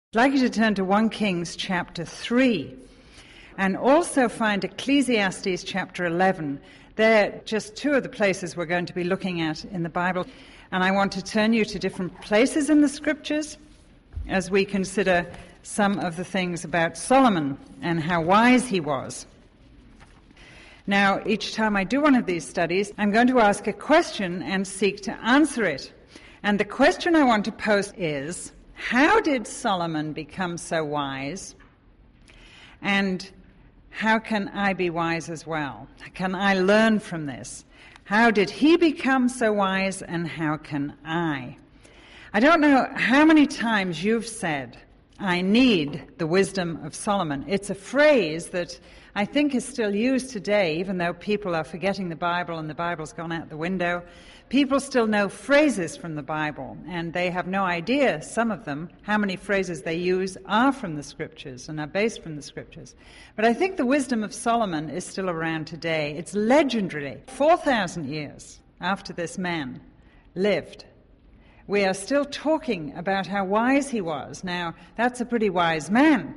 I'd like you to turn to 1 Kings chapter 3 and also find Ecclesiastes chapter 11. They're just two of the places we're going to be looking at in the Bible. And I want to turn you to different places in the Scriptures as we consider some of the things about Solomon and how wise he was. Now, each time I do one of these studies, I'm going to ask a question and seek to answer it. And the question I want to pose is, how did Solomon become so wise? And how can I be wise as well? Can I learn from this? How did he become so wise, and how can I? I don't know how many times you've said, I need the wisdom of Solomon. It's a phrase that I think is still used today, even though people are forgetting the Bible and the Bible's gone out the window. People still know phrases from the Bible, and they have no idea, some of them, how many phrases they use are from the Scriptures and are based from the Scriptures. But I think the wisdom of Solomon is still around today. It's legendary. 4,000 years after this man lived, we are still talking about how wise he was. Now, that's a pretty wise man.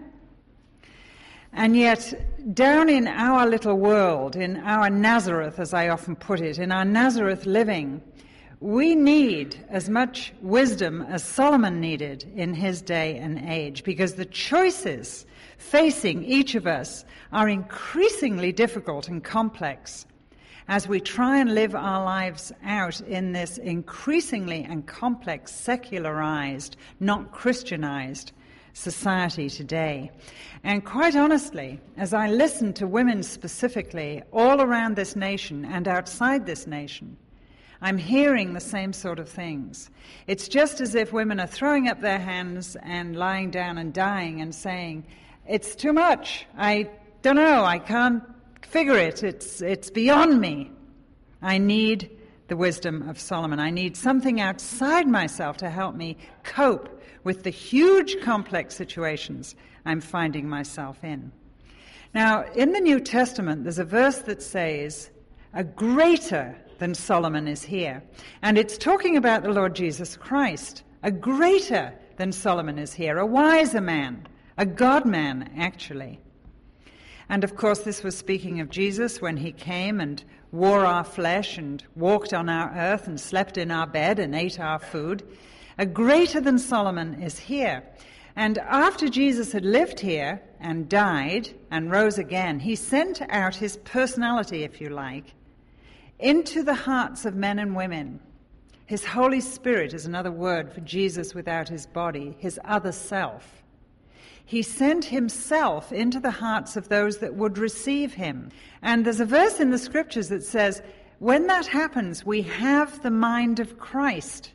And yet, down in our little world, in our Nazareth, as I often put it, in our Nazareth living, we need as much wisdom as Solomon needed in his day and age, because the choices facing each of us are increasingly difficult and complex as we try and live our lives out in this increasingly and complex, secularized, not Christianized society today. And quite honestly, as I listen to women specifically all around this nation and outside this nation, I'm hearing the same sort of things. It's just as if women are throwing up their hands and lying down and dying and saying, it's too much. I don't know. I can't figure it. It's beyond me. I need the wisdom of Solomon. I need something outside myself to help me cope with the huge complex situations I'm finding myself in. Now, in the New Testament, there's a verse that says, a greater than Solomon is here. And it's talking about the Lord Jesus Christ. A greater than Solomon is here, a wiser man, a God-man, actually. And of course, this was speaking of Jesus when he came and wore our flesh and walked on our earth and slept in our bed and ate our food. A greater than Solomon is here. And after Jesus had lived here and died and rose again, he sent out his personality, if you like, into the hearts of men and women. His Holy Spirit is another word for Jesus without his body, his other self. He sent himself into the hearts of those that would receive him. And there's a verse in the Scriptures that says, when that happens, we have the mind of Christ.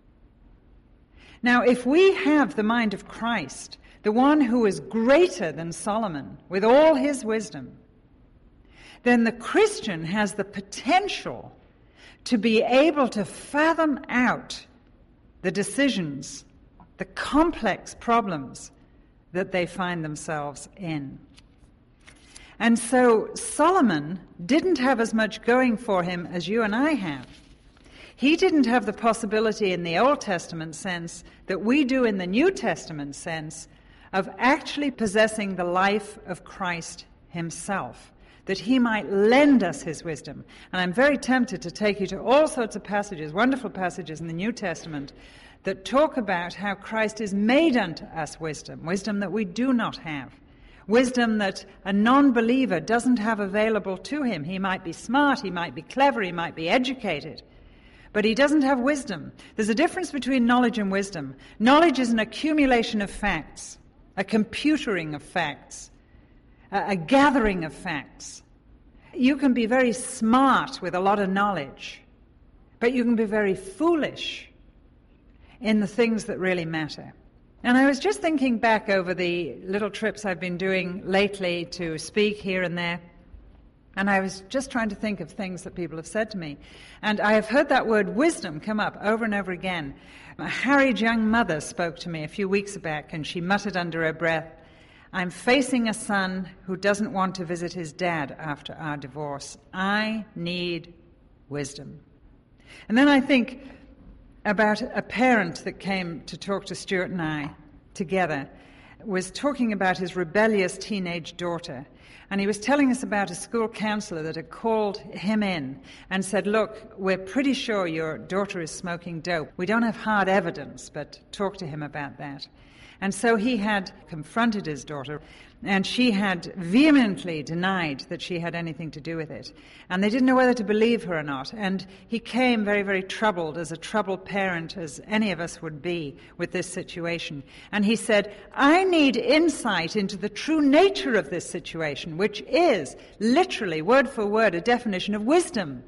Now, if we have the mind of Christ, the one who is greater than Solomon with all his wisdom, then the Christian has the potential to be able to fathom out the decisions, the complex problems that they find themselves in. And so Solomon didn't have as much going for him as you and I have. He didn't have the possibility in the Old Testament sense that we do in the New Testament sense of actually possessing the life of Christ himself, that he might lend us his wisdom. And I'm very tempted to take you to all sorts of passages, wonderful passages in the New Testament, that talk about how Christ is made unto us wisdom, wisdom that we do not have, wisdom that a non-believer doesn't have available to him. He might be smart, he might be clever, he might be educated, but he doesn't have wisdom. There's a difference between knowledge and wisdom. Knowledge is an accumulation of facts, a computering of facts, a gathering of facts. You can be very smart with a lot of knowledge, but you can be very foolish in the things that really matter. And I was just thinking back over the little trips I've been doing lately to speak here and there, and I was just trying to think of things that people have said to me. And I have heard that word wisdom come up over and over again. A harried young mother spoke to me a few weeks back, and she muttered under her breath, I'm facing a son who doesn't want to visit his dad after our divorce. I need wisdom. And then I think about a parent that came to talk to Stuart and I together, was talking about his rebellious teenage daughter. And he was telling us about a school counselor that had called him in and said, look, we're pretty sure your daughter is smoking dope. We don't have hard evidence, but talk to him about that. And so he had confronted his daughter, and she had vehemently denied that she had anything to do with it. And they didn't know whether to believe her or not. And he came very, very troubled, as a troubled parent as any of us would be with this situation. And he said, I need insight into the true nature of this situation, which is literally, word for word, a definition of wisdom.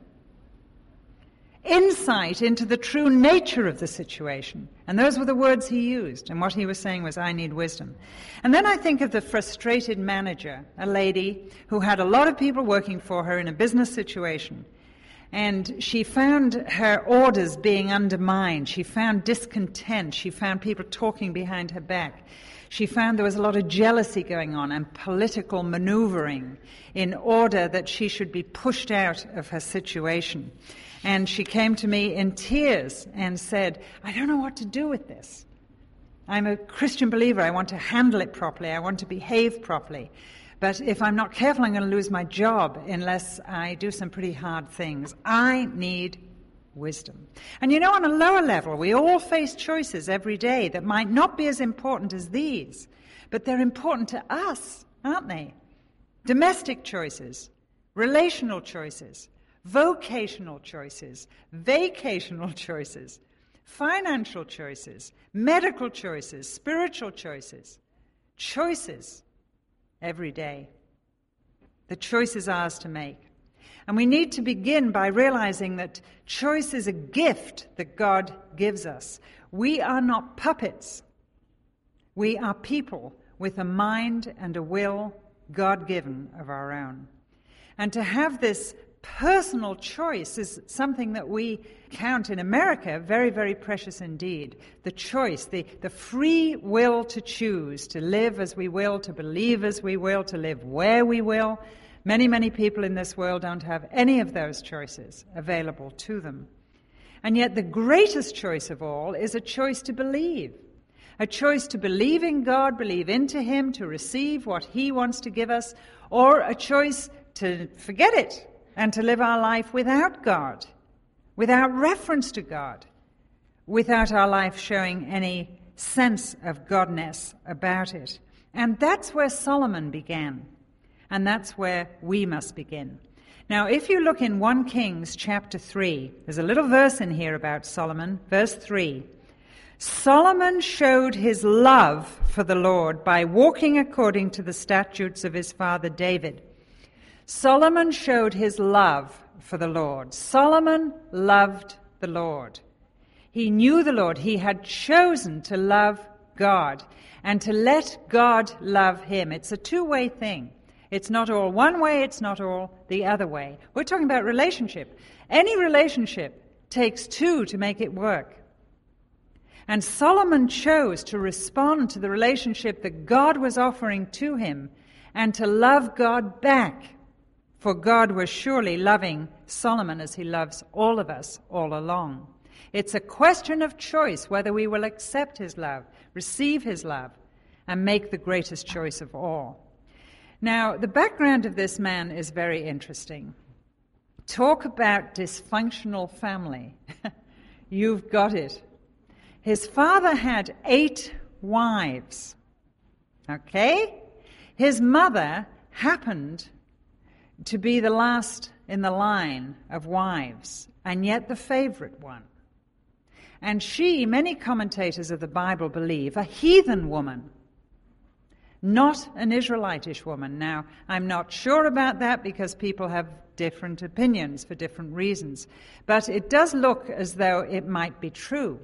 Insight into the true nature of the situation. And those were the words he used. And what he was saying was, I need wisdom. And then I think of the frustrated manager, a lady who had a lot of people working for her in a business situation. And she found her orders being undermined. She found discontent. She found people talking behind her back. She found there was a lot of jealousy going on and political maneuvering in order that she should be pushed out of her situation. And she came to me in tears and said, I don't know what to do with this. I'm a Christian believer. I want to handle it properly. I want to behave properly. But if I'm not careful, I'm going to lose my job unless I do some pretty hard things. I need wisdom. And you know, on a lower level, we all face choices every day that might not be as important as these, but they're important to us, aren't they? Domestic choices, relational choices, vocational choices, vacational choices, financial choices, medical choices, spiritual choices. Choices every day. The choice is ours to make. And we need to begin by realizing that choice is a gift that God gives us. We are not puppets. We are people with a mind and a will God-given of our own. And to have this personal choice is something that we count in America very, very precious indeed. The choice, the free will to choose, to live as we will, to believe as we will, to live where we will. Many, many people in this world don't have any of those choices available to them. And yet the greatest choice of all is a choice to believe. A choice to believe in God, believe into Him, to receive what He wants to give us, or a choice to forget it and to live our life without God, without reference to God, without our life showing any sense of Godness about it. And that's where Solomon began, and that's where we must begin. Now, if you look in 1 Kings chapter 3, there's a little verse in here about Solomon, verse 3. Solomon showed his love for the Lord by walking according to the statutes of his father David. Solomon showed his love for the Lord. Solomon loved the Lord. He knew the Lord. He had chosen to love God and to let God love him. It's a two-way thing. It's not all one way, it's not all the other way. We're talking about relationship. Any relationship takes two to make it work. And Solomon chose to respond to the relationship that God was offering to him and to love God back. For God was surely loving Solomon as he loves all of us all along. It's a question of choice whether we will accept his love, receive his love, and make the greatest choice of all. Now, the background of this man is very interesting. Talk about dysfunctional family. You've got it. His father had 8 wives. Okay? His mother happened to be the last in the line of wives, and yet the favorite one. And she, many commentators of the Bible believe, a heathen woman, not an Israelitish woman. Now, I'm not sure about that because people have different opinions for different reasons, but it does look as though it might be true.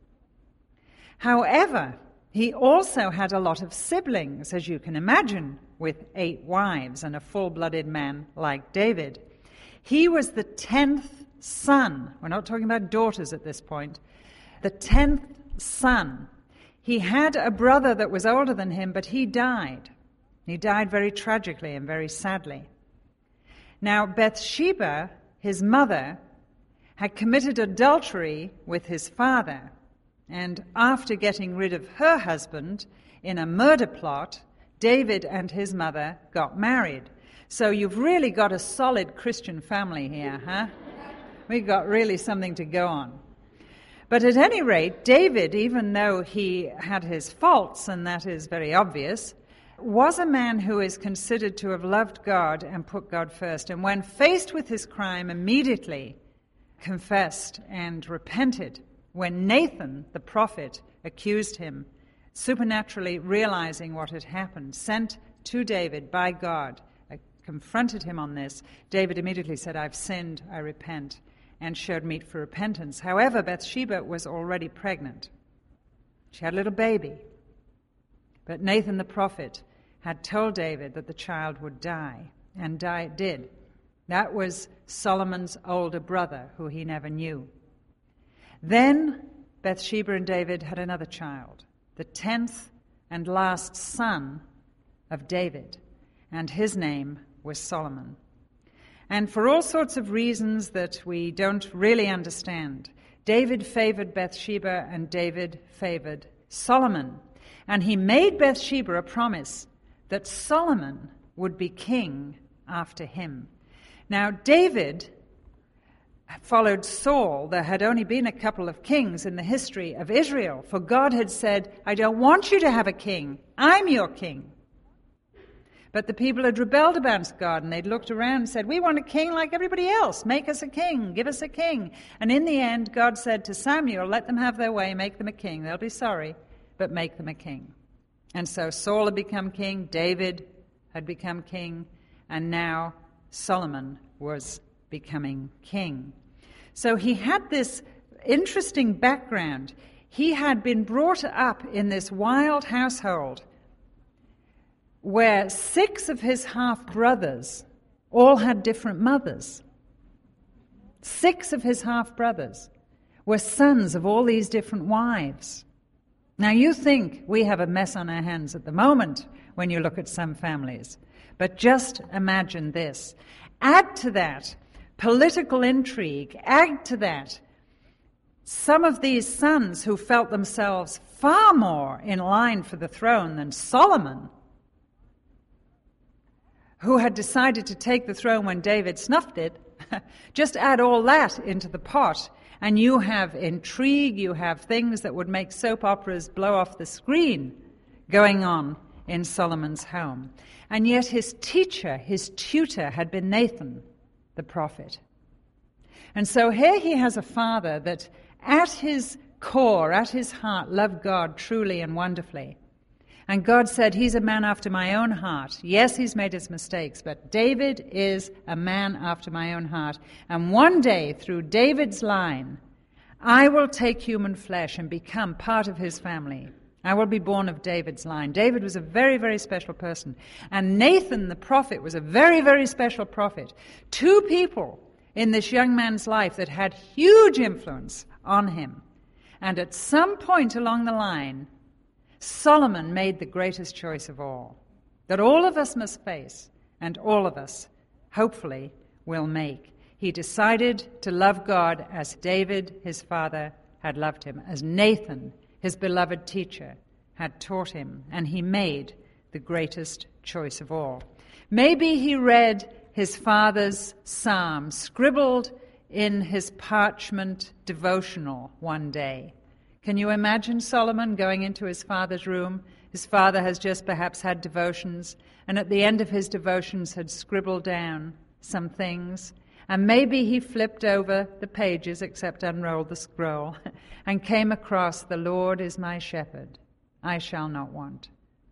However, he also had a lot of siblings, as you can imagine, with 8 wives and a full-blooded man like David. He was the 10th son. We're not talking about daughters at this point. The 10th son. He had a brother that was older than him, but he died. He died very tragically and very sadly. Now, Bathsheba, his mother, had committed adultery with his father. And after getting rid of her husband in a murder plot, David and his mother got married. So you've really got a solid Christian family here, huh? We've got really something to go on. But at any rate, David, even though he had his faults, and that is very obvious, was a man who is considered to have loved God and put God first. And when faced with his crime, immediately confessed and repented. When Nathan, the prophet, accused him, supernaturally realizing what had happened, sent to David by God, confronted him on this, David immediately said, "I've sinned, I repent," and showed meat for repentance. However, Bathsheba was already pregnant. She had a little baby. But Nathan the prophet had told David that the child would die, and die it did. That was Solomon's older brother, who he never knew. Then Bathsheba and David had another child, the 10th and last son of David, and his name was Solomon. And for all sorts of reasons that we don't really understand, David favored Bathsheba and David favored Solomon. And he made Bathsheba a promise that Solomon would be king after him. Now, David followed Saul. There had only been a couple of kings in the history of Israel, for God had said, "I don't want you to have a king. I'm your king." But the people had rebelled against God, and they'd looked around and said, "We want a king like everybody else. Make us a king. Give us a king." And in the end, God said to Samuel, "Let them have their way. Make them a king. They'll be sorry, but make them a king." And so Saul had become king, David had become king, and now Solomon was becoming king. So he had this interesting background. He had been brought up in this wild household where 6 of his half-brothers all had different mothers. 6 of his half-brothers were sons of all these different wives. Now you think we have a mess on our hands at the moment when you look at some families, but just imagine this. Add to that political intrigue, add to that some of these sons who felt themselves far more in line for the throne than Solomon, who had decided to take the throne when David snuffed it. Just add all that into the pot, and you have intrigue, you have things that would make soap operas blow off the screen going on in Solomon's home. And yet his teacher, his tutor, had been Nathan, the prophet. And so here he has a father that at his core, at his heart, loved God truly and wonderfully. And God said, "He's a man after my own heart." Yes, he's made his mistakes, but David is a man after my own heart. And one day, through David's line, I will take human flesh and become part of his family. I will be born of David's line. David was a very, very special person. And Nathan, the prophet, was a very, very special prophet. 2 people in this young man's life that had huge influence on him. And at some point along the line, Solomon made the greatest choice of all, that all of us must face, and all of us, hopefully, will make. He decided to love God as David, his father, had loved him, as Nathan, his beloved teacher, had taught him, and he made the greatest choice of all. Maybe he read his father's psalm, scribbled in his parchment devotional one day. Can you imagine Solomon going into his father's room? His father has just perhaps had devotions, and at the end of his devotions had scribbled down some things, and maybe he flipped over the pages, except unrolled the scroll, and came across, "The Lord is my shepherd, I shall not want.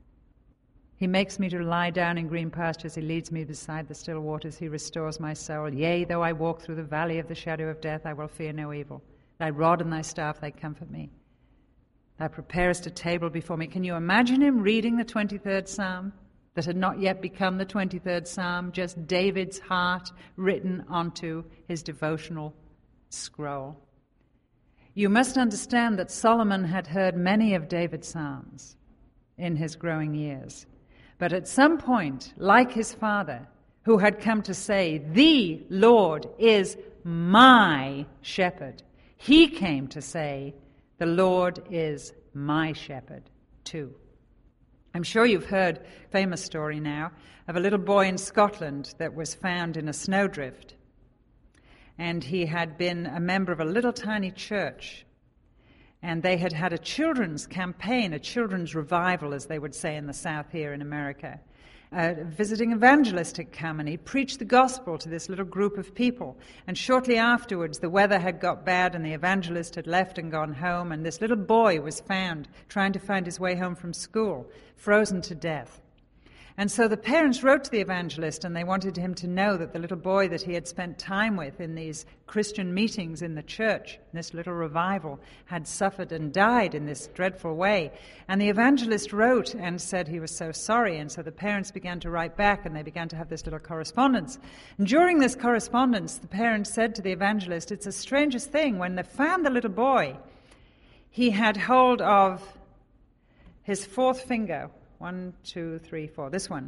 He makes me to lie down in green pastures. He leads me beside the still waters. He restores my soul. Yea, though I walk through the valley of the shadow of death, I will fear no evil. Thy rod and thy staff, they comfort me. Thou preparest a table before me." Can you imagine him reading the 23rd Psalm that had not yet become the 23rd Psalm, just David's heart written onto his devotional scroll? You must understand that Solomon had heard many of David's psalms in his growing years. But at some point, like his father, who had come to say, "The Lord is my shepherd," he came to say, The Lord is my shepherd too. I'm sure you've heard a famous story now of a little boy in Scotland that was found in a snowdrift. And he had been a member of a little tiny church. And they had had a children's campaign, a children's revival, as they would say in the South here in America. A visiting evangelist had come and he preached the gospel to this little group of people. And shortly afterwards, the weather had got bad and the evangelist had left and gone home. And this little boy was found trying to find his way home from school, frozen to death. And so the parents wrote to the evangelist and they wanted him to know that the little boy that he had spent time with in these Christian meetings in the church, this little revival, had suffered and died in this dreadful way. And the evangelist wrote and said he was so sorry. And so the parents began to write back and they began to have this little correspondence. And during this correspondence, the parents said to the evangelist, it's the strangest thing, when they found the little boy, he had hold of his fourth finger. 1, 2, 3, 4, this one.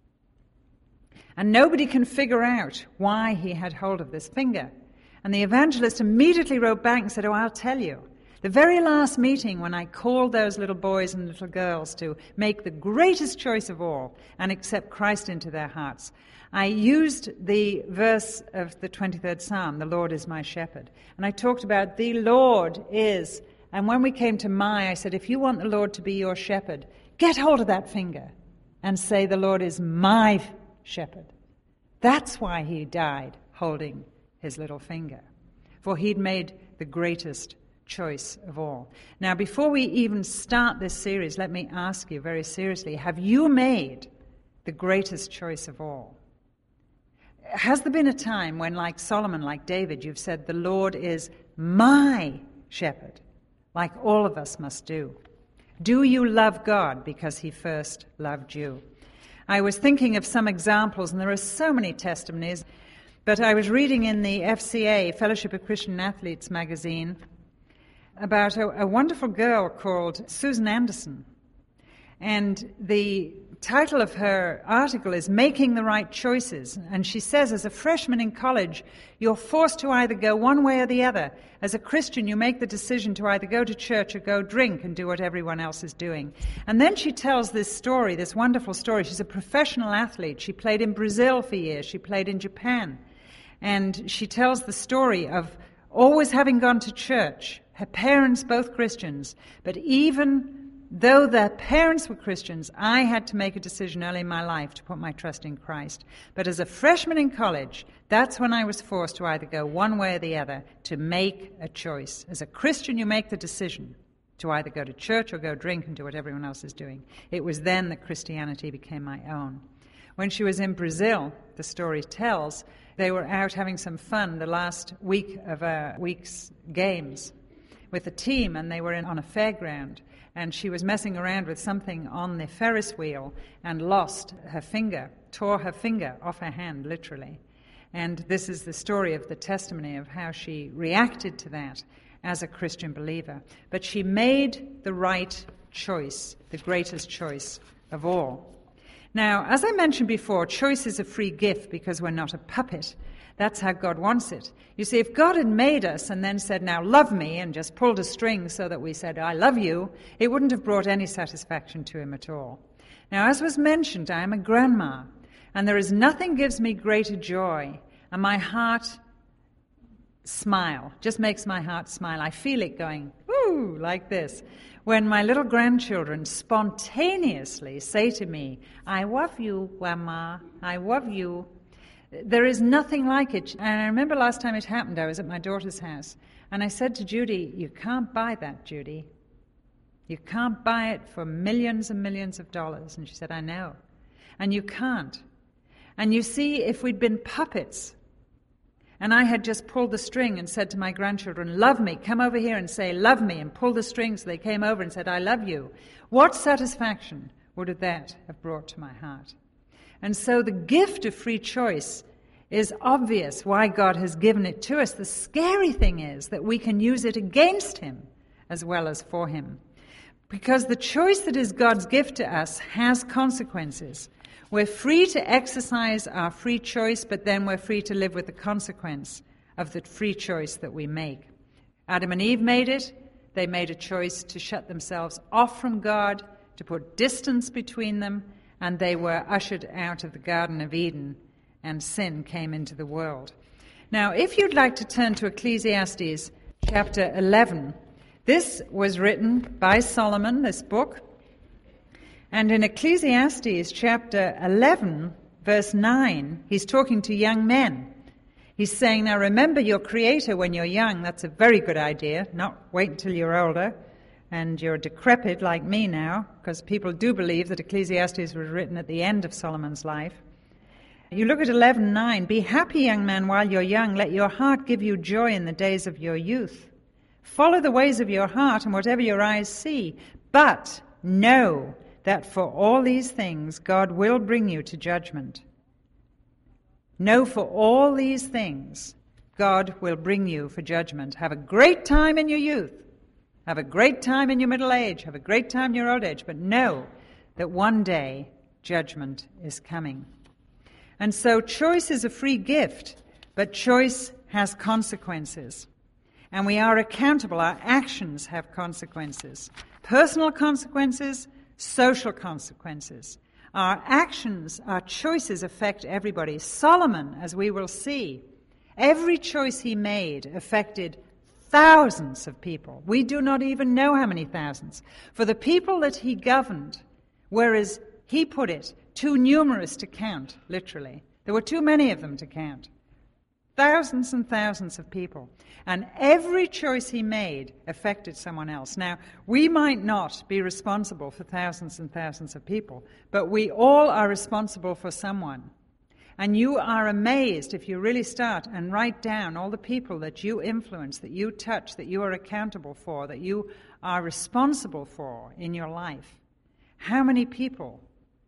And nobody can figure out why he had hold of this finger. And the evangelist immediately wrote back and said, oh, I'll tell you. The very last meeting when I called those little boys and little girls to make the greatest choice of all and accept Christ into their hearts, I used the verse of the 23rd Psalm, the Lord is my shepherd. And I talked about the Lord is, and when we came to I said, if you want the Lord to be your shepherd, get hold of that finger and say, the Lord is my shepherd. That's why he died holding his little finger, for he'd made the greatest choice of all. Now, before we even start this series, let me ask you very seriously, have you made the greatest choice of all? Has there been a time when, like Solomon, like David, you've said, the Lord is my shepherd, like all of us must do? Do you love God because he first loved you? I was thinking of some examples, and there are so many testimonies, but I was reading in the FCA, Fellowship of Christian Athletes magazine, about a wonderful girl called Susan Anderson. And the title of her article is Making the Right Choices. And she says, as a freshman in college, you're forced to either go one way or the other. As a Christian, you make the decision to either go to church or go drink and do what everyone else is doing. And then she tells this story, this wonderful story. She's a professional athlete. She played in Brazil for years. She played in Japan. And she tells the story of always having gone to church, her parents both Christians, but even though their parents were Christians, I had to make a decision early in my life to put my trust in Christ. But as a freshman in college, that's when I was forced to either go one way or the other, to make a choice. As a Christian, you make the decision to either go to church or go drink and do what everyone else is doing. It was then that Christianity became my own. When she was in Brazil, the story tells, they were out having some fun the last week of a week's games with a team, and they were on a fairground. And she was messing around with something on the Ferris wheel and lost her finger, tore her finger off her hand, literally. And this is the story of the testimony of how she reacted to that as a Christian believer. But she made the right choice, the greatest choice of all. Now, as I mentioned before, choice is a free gift because we're not a puppet. That's how God wants it. You see, if God had made us and then said, now love me, and just pulled a string so that we said, I love you, it wouldn't have brought any satisfaction to him at all. Now, as was mentioned, I am a grandma, and there is nothing gives me greater joy, and my heart just makes my heart smile. I feel it going, woo, like this. When my little grandchildren spontaneously say to me, I love you, Grandma, I love you. There is nothing like it. And I remember last time it happened, I was at my daughter's house, and I said to Judy, you can't buy that, Judy. You can't buy it for millions and millions of dollars. And she said, I know. And you can't. And you see, if we'd been puppets, and I had just pulled the string and said to my grandchildren, love me, come over here and say, love me, and pull the string so they came over and said, I love you, what satisfaction would that have brought to my heart? And so the gift of free choice is obvious why God has given it to us. The scary thing is that we can use it against him as well as for him. Because the choice that is God's gift to us has consequences. We're free to exercise our free choice, but then we're free to live with the consequence of the free choice that we make. Adam and Eve made it. They made a choice to shut themselves off from God, to put distance between them, and they were ushered out of the Garden of Eden, and sin came into the world. Now, if you'd like to turn to Ecclesiastes chapter 11, this was written by Solomon, this book. And in Ecclesiastes chapter 11, verse 9, he's talking to young men. He's saying, now remember your Creator when you're young. That's a very good idea. Not wait until you're older and you're decrepit like me now, because people do believe that Ecclesiastes was written at the end of Solomon's life. You look at 11:9, be happy, young man, while you're young. Let your heart give you joy in the days of your youth. Follow the ways of your heart and whatever your eyes see. But know that for all these things God will bring you to judgment. Know for all these things God will bring you for judgment. Have a great time in your youth. Have a great time in your middle age. Have a great time in your old age. But know that one day judgment is coming. And so choice is a free gift, but choice has consequences. And we are accountable. Our actions have consequences. Personal consequences, social consequences. Our actions, our choices affect everybody. Solomon, as we will see, every choice he made affected thousands of people. We do not even know how many thousands. For the people that he governed, whereas he put it, too numerous to count, literally. There were too many of them to count. Thousands and thousands of people. And every choice he made affected someone else. Now, we might not be responsible for thousands and thousands of people, but we all are responsible for someone. And you are amazed if you really start and write down all the people that you influence, that you touch, that you are accountable for, that you are responsible for in your life. How many people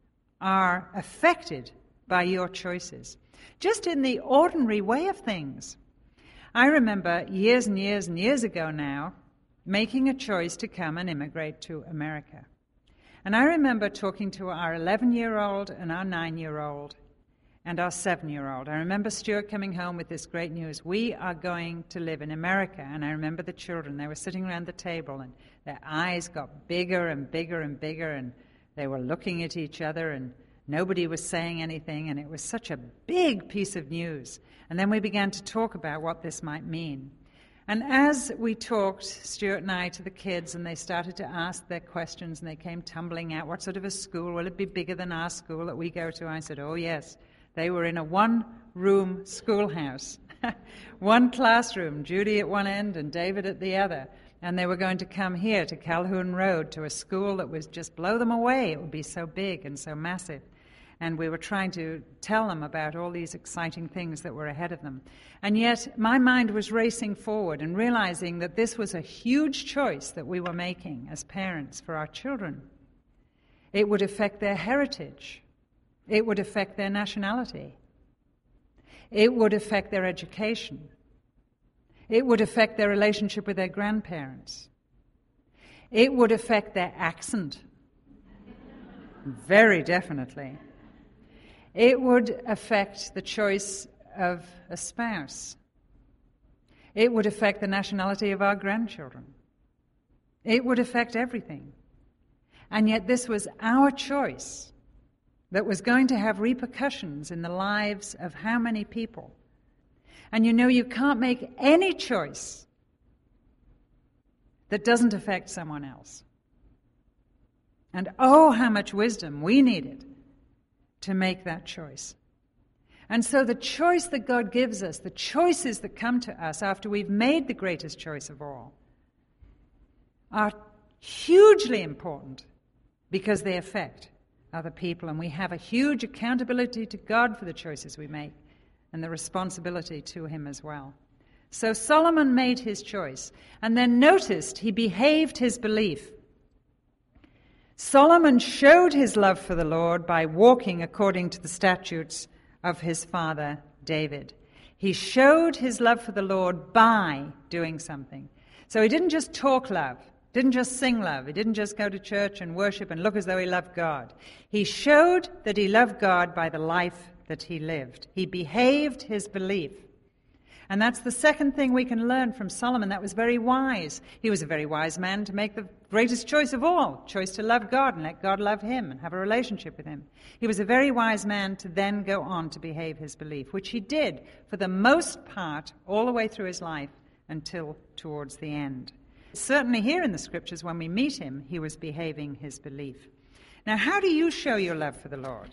are affected by your choices? Just in the ordinary way of things. I remember years and years and years ago now making a choice to come and immigrate to America. And I remember talking to our 11-year-old and our 9-year-old and our 7-year-old. I remember Stuart coming home with this great news. We are going to live in America. And I remember the children. They were sitting around the table and their eyes got bigger and bigger and bigger, and they were looking at each other, and nobody was saying anything, and it was such a big piece of news. And then we began to talk about what this might mean. And as we talked, Stuart and I, to the kids, and they started to ask their questions, and they came tumbling out, what sort of a school? Will it be bigger than our school that we go to? I said, oh, yes. They were in a one-room schoolhouse, one classroom, Judy at one end and David at the other. And they were going to come here to Calhoun Road to a school that would just blow them away. It would be so big and so massive. And we were trying to tell them about all these exciting things that were ahead of them. And yet my mind was racing forward and realizing that this was a huge choice that we were making as parents for our children. It would affect their heritage. It would affect their nationality. It would affect their education. It would affect their relationship with their grandparents. It would affect their accent. Very definitely. It would affect the choice of a spouse. It would affect the nationality of our grandchildren. It would affect everything. And yet this was our choice that was going to have repercussions in the lives of how many people? And you know, you can't make any choice that doesn't affect someone else. And oh, how much wisdom we needed to make that choice. And so the choice that God gives us, the choices that come to us after we've made the greatest choice of all, are hugely important because they affect other people. And we have a huge accountability to God for the choices we make, and the responsibility to him as well. So Solomon made his choice, and then noticed he behaved his belief. Solomon showed his love for the Lord by walking according to the statutes of his father David. He showed his love for the Lord by doing something. So he didn't just talk love, didn't just sing love, he didn't just go to church and worship and look as though he loved God. He showed that he loved God by the life that he lived. He behaved his belief. And that's the second thing we can learn from Solomon. That was very wise. He was a very wise man to make the greatest choice of all, choice to love God and let God love him and have a relationship with him. He was a very wise man to then go on to behave his belief, which he did for the most part all the way through his life until towards the end. Certainly here in the scriptures, when we meet him, he was behaving his belief. Now, how do you show your love for the Lord?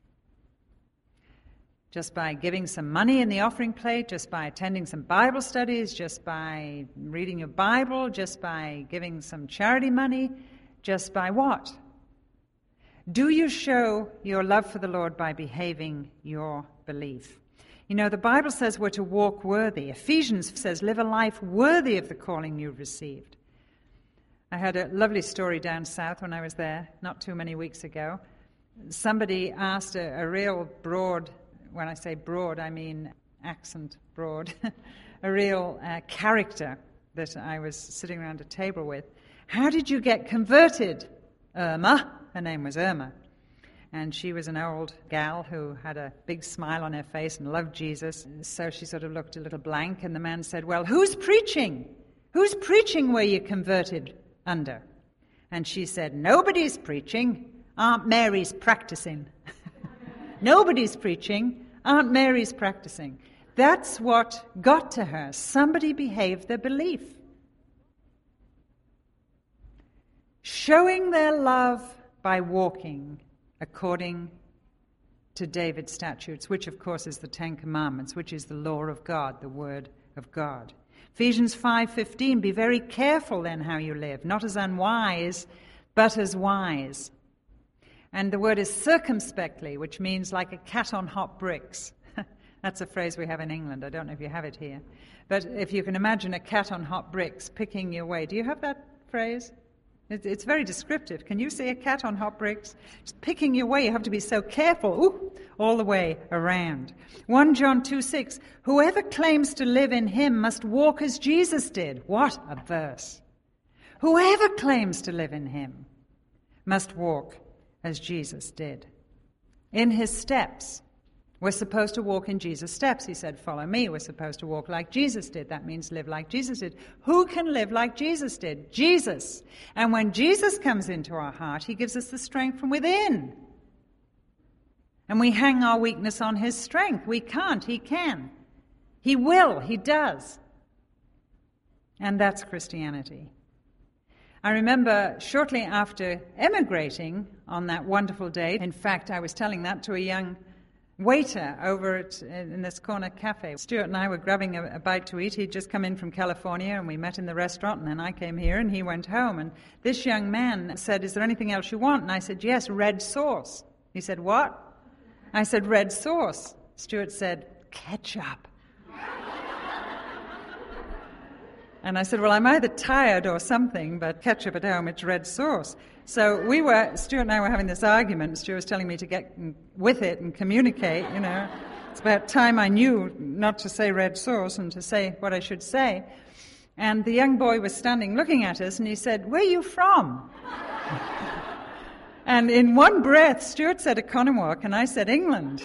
Just by giving some money in the offering plate, just by attending some Bible studies, just by reading your Bible, just by giving some charity money, just by what? Do you show your love for the Lord by behaving your belief? You know, the Bible says we're to walk worthy. Ephesians says live a life worthy of the calling you've received. I had a lovely story down south when I was there not too many weeks ago. Somebody asked a real broad, when I say broad, I mean accent broad, a real character that I was sitting around a table with. How did you get converted, Irma? Her name was Irma. And she was an old gal who had a big smile on her face and loved Jesus. So she sort of looked a little blank, and the man said, well, who's preaching? Who's preaching were you converted under? And she said, nobody's preaching. Aunt Mary's practicing. Nobody's preaching. Aunt Mary's practicing. That's what got to her. Somebody behaved their belief. Showing their love by walking according to David's statutes, which of course is the Ten Commandments, which is the law of God, the word of God. Ephesians 5:15, be very careful then how you live, not as unwise, but as wise. And the word is circumspectly, which means like a cat on hot bricks. That's a phrase we have in England. I don't know if you have it here. But if you can imagine a cat on hot bricks picking your way. Do you have that phrase? It's very descriptive. Can you see a cat on hot bricks? Just picking your way. You have to be so careful, all the way around. 1 John 2:6, whoever claims to live in him must walk as Jesus did. What a verse. Whoever claims to live in him must walk as Jesus did. In his steps. We're supposed to walk in Jesus' steps. He said, follow me. We're supposed to walk like Jesus did. That means live like Jesus did. Who can live like Jesus did? Jesus. And when Jesus comes into our heart, he gives us the strength from within. And we hang our weakness on his strength. We can't. He can. He will. He does. And that's Christianity. I remember shortly after emigrating on that wonderful day, in fact, I was telling that to a young waiter over in this corner cafe. Stuart and I were grabbing a bite to eat. He'd just come in from California, and we met in the restaurant, and then I came here, and he went home. And this young man said, is there anything else you want? And I said, yes, red sauce. He said, what? I said, red sauce. Stuart said, ketchup. And I said, well, I'm either tired or something, but ketchup at home, it's red sauce. So Stuart and I were having this argument. Stuart was telling me to get with it and communicate, you know. It's about time I knew not to say red sauce and to say what I should say. And the young boy was standing looking at us, and he said, where are you from? And in one breath, Stuart said Economwalk, and I said England.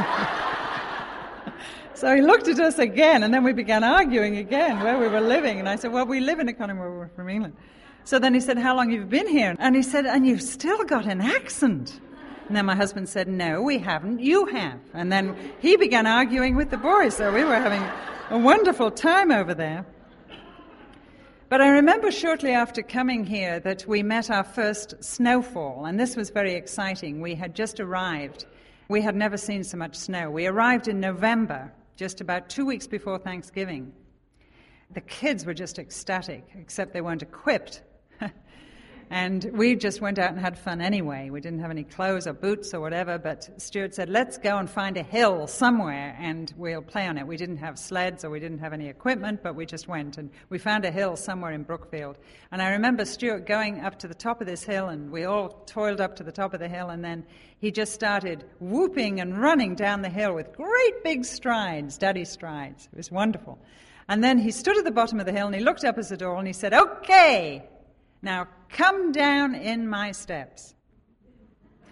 So he looked at us again, and then we began arguing again where we were living. And I said, well, we live in Economwalk, we're from England. So then he said, how long have you been here? And he said, and you've still got an accent. And then my husband said, no, we haven't, you have. And then he began arguing with the boys, so we were having a wonderful time over there. But I remember shortly after coming here that we met our first snowfall, and this was very exciting. We had just arrived. We had never seen so much snow. We arrived in November, just about 2 weeks before Thanksgiving. The kids were just ecstatic, except they weren't equipped. And we just went out and had fun anyway. We didn't have any clothes or boots or whatever, but Stuart said, let's go and find a hill somewhere and we'll play on it. We didn't have sleds or we didn't have any equipment, but we just went and we found a hill somewhere in Brookfield. And I remember Stuart going up to the top of this hill, and we all toiled up to the top of the hill, and then he just started whooping and running down the hill with great big strides, daddy strides. It was wonderful. And then he stood at the bottom of the hill and he looked up at the door and he said, okay, now come down in my steps.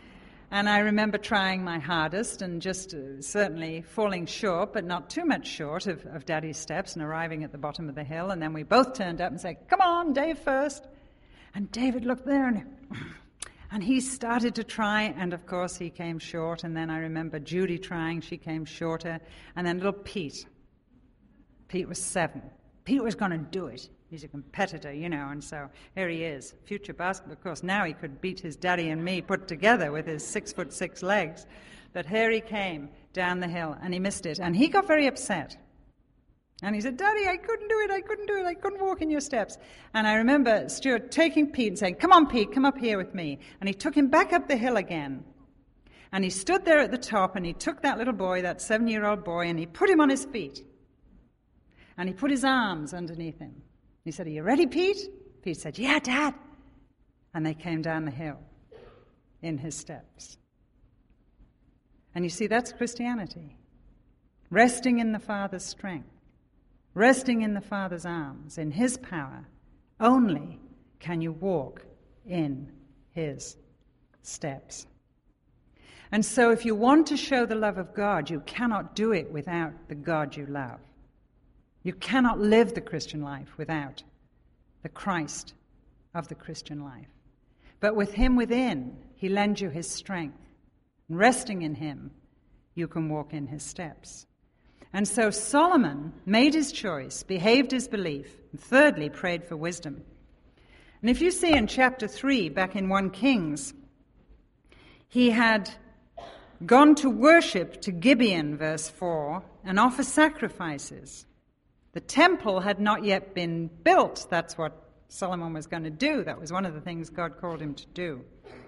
And I remember trying my hardest and just certainly falling short, but not too much short of Daddy's steps, and arriving at the bottom of the hill. And then we both turned up and said, "Come on, Dave first." And David looked there and he started to try, and of course he came short. And then I remember Judy trying, she came shorter. And then little Pete. Pete was 7. Pete was going to do it. He's a competitor, and so here he is, future basketball. Of course, now he could beat his daddy and me put together with his 6'6" legs. But here he came down the hill, and he missed it. And he got very upset. And he said, "Daddy, I couldn't do it. I couldn't walk in your steps." And I remember Stuart taking Pete and saying, "Come on, Pete, come up here with me." And he took him back up the hill again. And he stood there at the top, and he took that little boy, that 7-year-old boy, and he put him on his feet. And he put his arms underneath him. He said, "Are you ready, Pete?" Pete said, "Yeah, Dad." And they came down the hill in his steps. And you see, that's Christianity. Resting in the Father's strength. Resting in the Father's arms, in his power. Only can you walk in his steps. And so if you want to show the love of God, you cannot do it without the God you love. You cannot live the Christian life without the Christ of the Christian life. But with him within, he lends you his strength. And resting in him, you can walk in his steps. And so Solomon made his choice, behaved his belief, and thirdly, prayed for wisdom. And if you see in chapter 3, back in 1 Kings, he had gone to worship to Gibeon, verse 4, and offer sacrifices. The temple had not yet been built. That's what Solomon was going to do. That was one of the things God called him to do.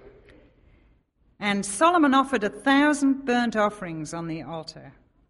And Solomon offered 1,000 burnt offerings on the altar.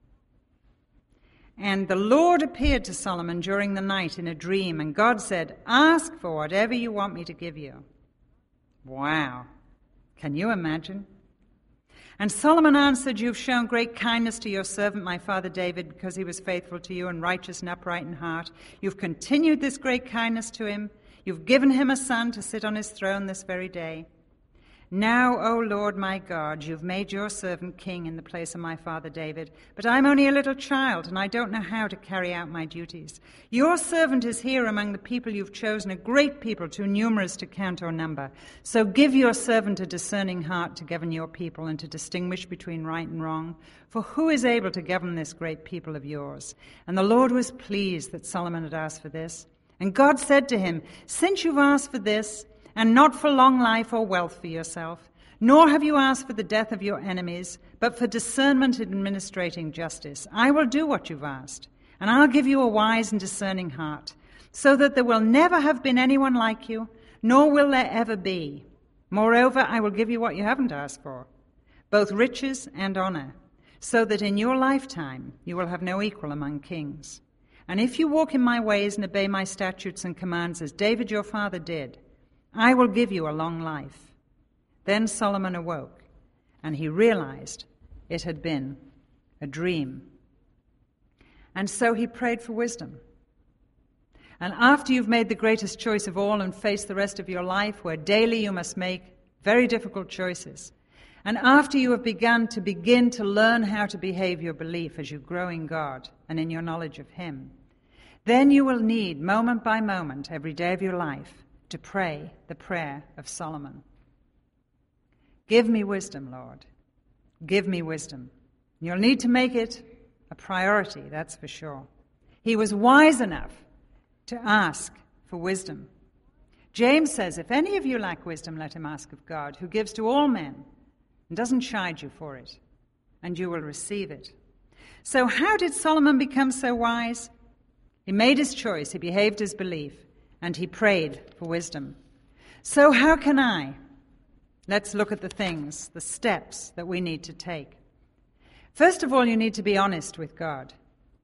And the Lord appeared to Solomon during the night in a dream, and God said, "Ask for whatever you want me to give you." Wow. Can you imagine? And Solomon answered, "You've shown great kindness to your servant, my father David, because he was faithful to you and righteous and upright in heart. You've continued this great kindness to him. You've given him a son to sit on his throne this very day. Now, O Lord my God, you've made your servant king in the place of my father David, but I'm only a little child, and I don't know how to carry out my duties. Your servant is here among the people you've chosen, a great people, too numerous to count or number. So give your servant a discerning heart to govern your people and to distinguish between right and wrong. For who is able to govern this great people of yours?" And the Lord was pleased that Solomon had asked for this. And God said to him, "Since you've asked for this, and not for long life or wealth for yourself, nor have you asked for the death of your enemies, but for discernment in administrating justice, I will do what you've asked, and I'll give you a wise and discerning heart, so that there will never have been anyone like you, nor will there ever be. Moreover, I will give you what you haven't asked for, both riches and honor, so that in your lifetime you will have no equal among kings. And if you walk in my ways and obey my statutes and commands as David your father did, I will give you a long life." Then Solomon awoke, and he realized it had been a dream. And so he prayed for wisdom. And after you've made the greatest choice of all and faced the rest of your life, where daily you must make very difficult choices, and after you have begin to learn how to behave your belief as you grow in God and in your knowledge of him, then you will need, moment by moment, every day of your life, to pray the prayer of Solomon. Give me wisdom, Lord. Give me wisdom. You'll need to make it a priority, that's for sure. He was wise enough to ask for wisdom. James says, "If any of you lack wisdom, let him ask of God, who gives to all men and doesn't chide you for it, and you will receive it." So how did Solomon become so wise? He made his choice, he behaved his belief, and he prayed for wisdom. So how can I? Let's look at the things, the steps that we need to take. First of all, you need to be honest with God.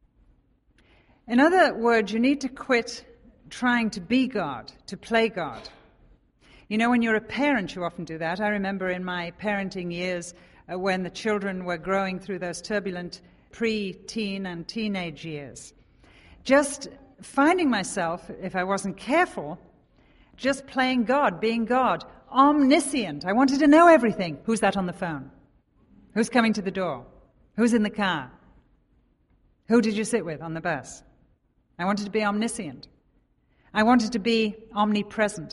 In other words, you need to quit trying to be God, to play God. You know, when you're a parent, you often do that. I remember in my parenting years when the children were growing through those turbulent pre-teen and teenage years, just finding myself, if I wasn't careful, just playing God, being God, omniscient. I wanted to know everything. Who's that on the phone? Who's coming to the door? Who's in the car? Who did you sit with on the bus? I wanted to be omniscient. I wanted to be omnipresent.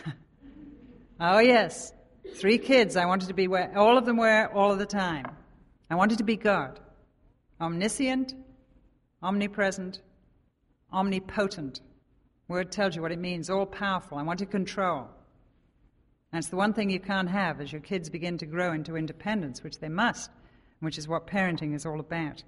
Oh yes, 3 kids I wanted to be where all of them were all of the time. I wanted to be God. Omniscient, omnipresent, omnipotent. Word tells you what it means, all powerful. I wanted control. That's the one thing you can't have as your kids begin to grow into independence, which they must, which is what parenting is all about.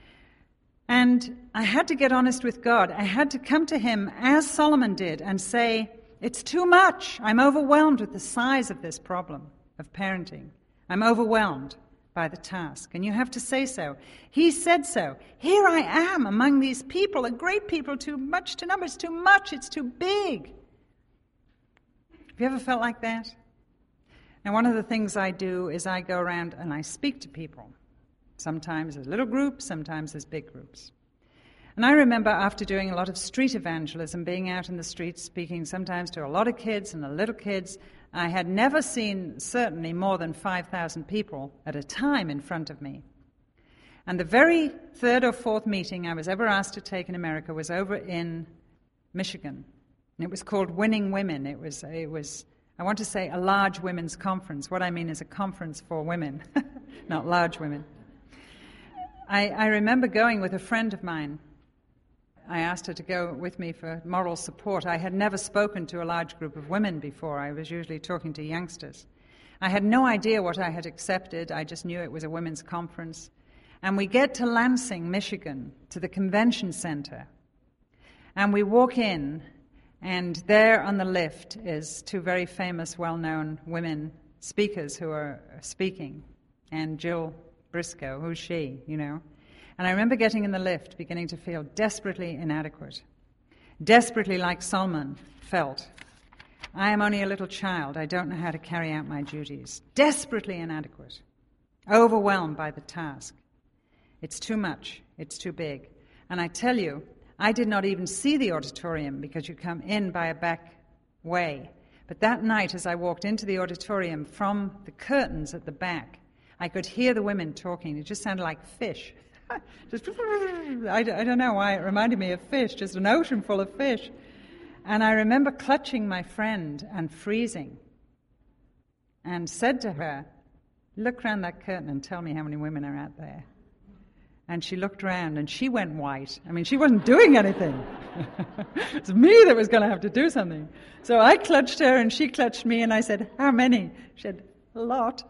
And I had to get honest with God. I had to come to him as Solomon did and say, it's too much. I'm overwhelmed with the size of this problem of parenting. I'm overwhelmed by the task. And you have to say so. He said so. Here I am among these people, a great people, too much to number. It's too much. It's too big. Have you ever felt like that? And one of the things I do is I go around and I speak to people. Sometimes as little groups, sometimes as big groups. And I remember after doing a lot of street evangelism, being out in the streets, speaking sometimes to a lot of kids and the little kids, I had never seen certainly more than 5,000 people at a time in front of me. And the very 3rd or 4th meeting I was ever asked to take in America was over in Michigan. And it was called Winning Women. It was, I want to say, a large women's conference. What I mean is a conference for women, not large women. I remember going with a friend of mine. I asked her to go with me for moral support. I had never spoken to a large group of women before. I was usually talking to youngsters. I had no idea what I had accepted. I just knew it was a women's conference. And we get to Lansing, Michigan, to the convention center. And we walk in, and there on the lift is 2 very famous, well-known women speakers who are speaking. And Jill Briscoe, who's she, you know? And I remember getting in the lift, beginning to feel desperately inadequate, desperately like Solomon felt. I am only a little child. I don't know how to carry out my duties. Desperately inadequate, overwhelmed by the task. It's too much. It's too big. And I tell you, I did not even see the auditorium because you come in by a back way. But that night, as I walked into the auditorium from the curtains at the back, I could hear the women talking. It just sounded like fish. Just, I don't know why it reminded me of fish, just an ocean full of fish. And I remember clutching my friend and freezing and said to her, look around that curtain and tell me how many women are out there. And she looked around and she went white. I mean, she wasn't doing anything. It's me that was going to have to do something. So I clutched her and she clutched me and I said, how many? She said, a lot.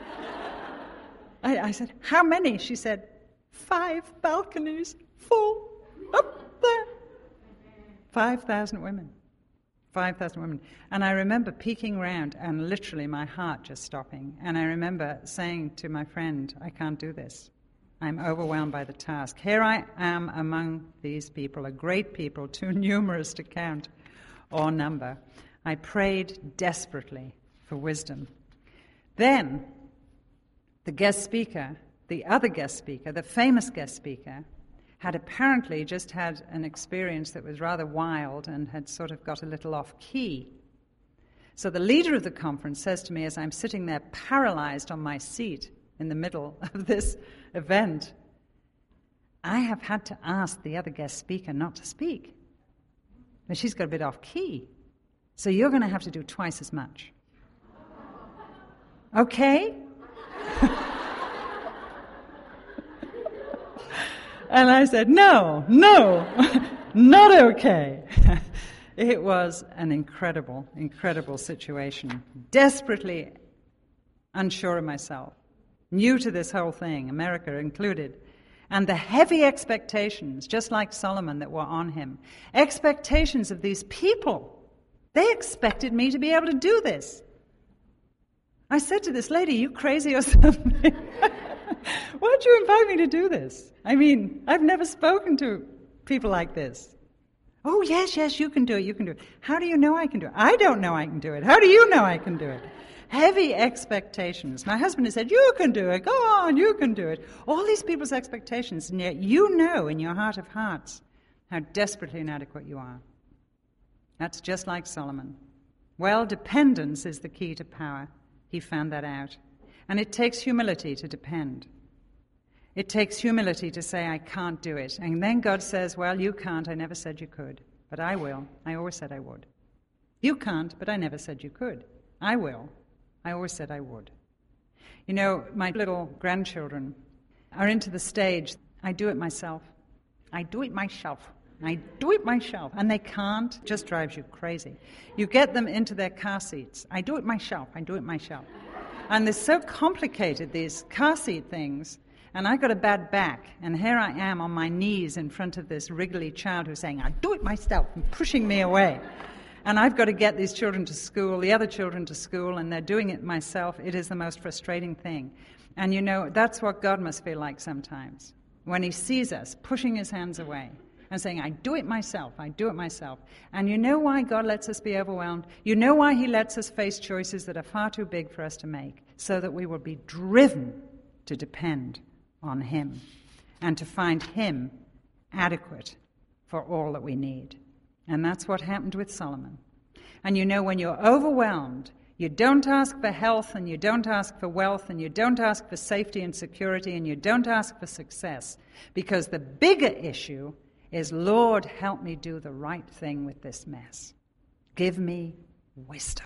I said, how many? She said, 5 balconies full up there. 5,000 women. 5,000 women. And I remember peeking around and literally my heart just stopping. And I remember saying to my friend, I can't do this. I'm overwhelmed by the task. Here I am among these people, a great people, too numerous to count or number. I prayed desperately for wisdom. Then the guest speaker, the other guest speaker, the famous guest speaker, had apparently just had an experience that was rather wild and had sort of got a little off key. So the leader of the conference says to me as I'm sitting there paralyzed on my seat in the middle of this event, I have had to ask the other guest speaker not to speak. But she's got a bit off key. So you're going to have to do twice as much. Okay? And I said, no, not okay. It was an incredible, incredible situation. Desperately unsure of myself. New to this whole thing, America included. And the heavy expectations, just like Solomon, that were on him. Expectations of these people. They expected me to be able to do this. I said to this lady, you crazy or something? Why'd you invite me to do this? I mean, I've never spoken to people like this. Oh, yes, you can do it. How do you know I can do it? I don't know I can do it. How do you know I can do it? Heavy expectations. My husband has said, you can do it. Go on, you can do it. All these people's expectations, and yet you know in your heart of hearts how desperately inadequate you are. That's just like Solomon. Well, dependence is the key to power. He found that out. And it takes humility to depend. It takes humility to say, I can't do it. And then God says, well, you can't. I never said you could. But I will. I always said I would. You can't, but I never said you could. I will. I always said I would. You know, my little grandchildren are into the stage, I do it myself. I do it myself. I do it myself. And they can't. It just drives you crazy. You get them into their car seats. I do it myself. I do it myself. And they're so complicated, these car seat things. And I got a bad back. And here I am on my knees in front of this wriggly child who's saying, I do it myself, and pushing me away. And I've got to get these children to school, the other children to school, and they're doing it myself. It is the most frustrating thing. And you know, that's what God must feel like sometimes, when he sees us pushing his hands away and saying, I do it myself, I do it myself. And you know why God lets us be overwhelmed? You know why he lets us face choices that are far too big for us to make, so that we will be driven to depend on him and to find him adequate for all that we need. And that's what happened with Solomon. And you know, when you're overwhelmed, you don't ask for health, and you don't ask for wealth, and you don't ask for safety and security, and you don't ask for success, because the bigger issue is, Lord, help me do the right thing with this mess. Give me wisdom.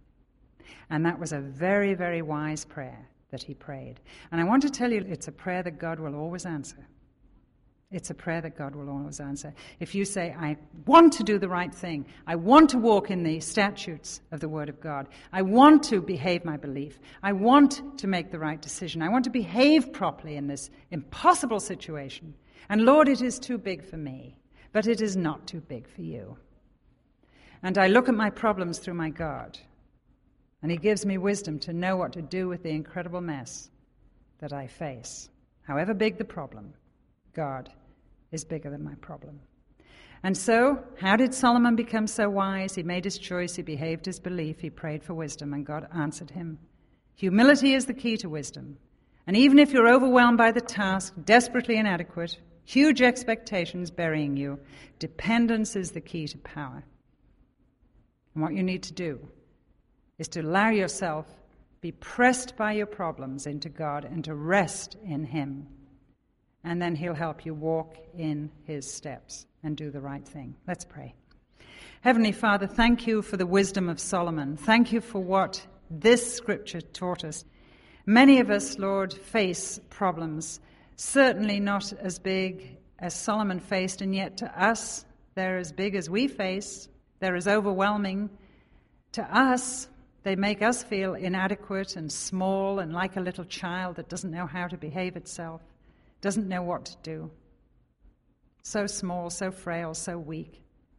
And that was a very, very wise prayer that he prayed. And I want to tell you, it's a prayer that God will always answer. It's a prayer that God will always answer. If you say, I want to do the right thing, I want to walk in the statutes of the Word of God, I want to behave my belief, I want to make the right decision, I want to behave properly in this impossible situation, and Lord, it is too big for me, but it is not too big for you. And I look at my problems through my God, and he gives me wisdom to know what to do with the incredible mess that I face. However big the problem, God is bigger than my problem. And so, how did Solomon become so wise? He made his choice, he behaved his belief, he prayed for wisdom, and God answered him. Humility is the key to wisdom. And even if you're overwhelmed by the task, desperately inadequate, huge expectations burying you, dependence is the key to power. And what you need to do is to allow yourself be pressed by your problems into God and to rest in him. And then he'll help you walk in his steps and do the right thing. Let's pray. Heavenly Father, thank you for the wisdom of Solomon. Thank you for what this scripture taught us. Many of us, Lord, face problems, certainly not as big as Solomon faced, and yet to us, they're as big as we face. They're as overwhelming. To us, they make us feel inadequate and small and like a little child that doesn't know how to behave itself. Doesn't know what to do. So small, so frail, so weak.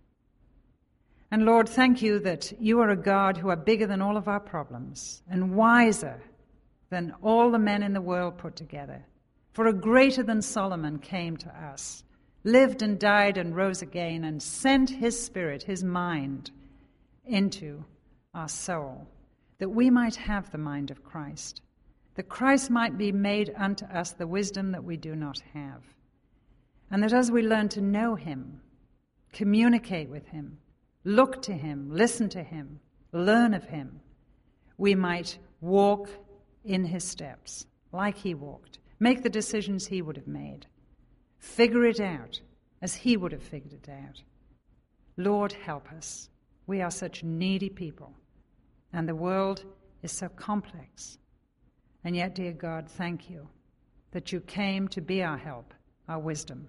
And Lord, thank you that you are a God who are bigger than all of our problems and wiser than all the men in the world put together. For a greater than Solomon came to us, lived and died and rose again, and sent his spirit, his mind, into our soul, that we might have the mind of Christ. That Christ might be made unto us the wisdom that we do not have. And that as we learn to know him, communicate with him, look to him, listen to him, learn of him, we might walk in his steps like he walked, make the decisions he would have made, figure it out as he would have figured it out. Lord, help us. We are such needy people, and the world is so complex. And yet, dear God, thank you that you came to be our help, our wisdom.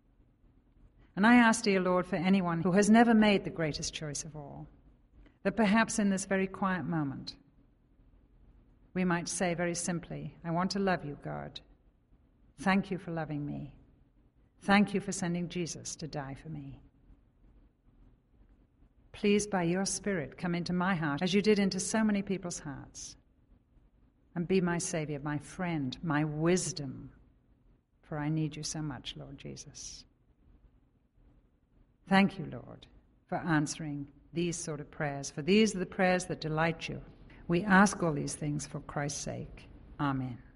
And I ask, dear Lord, for anyone who has never made the greatest choice of all, that perhaps in this very quiet moment, we might say very simply, I want to love you, God. Thank you for loving me. Thank you for sending Jesus to die for me. Please, by your Spirit, come into my heart, as you did into so many people's hearts. And be my Savior, my friend, my wisdom, for I need you so much, Lord Jesus. Thank you, Lord, for answering these sort of prayers, for these are the prayers that delight you. We ask all these things for Christ's sake. Amen.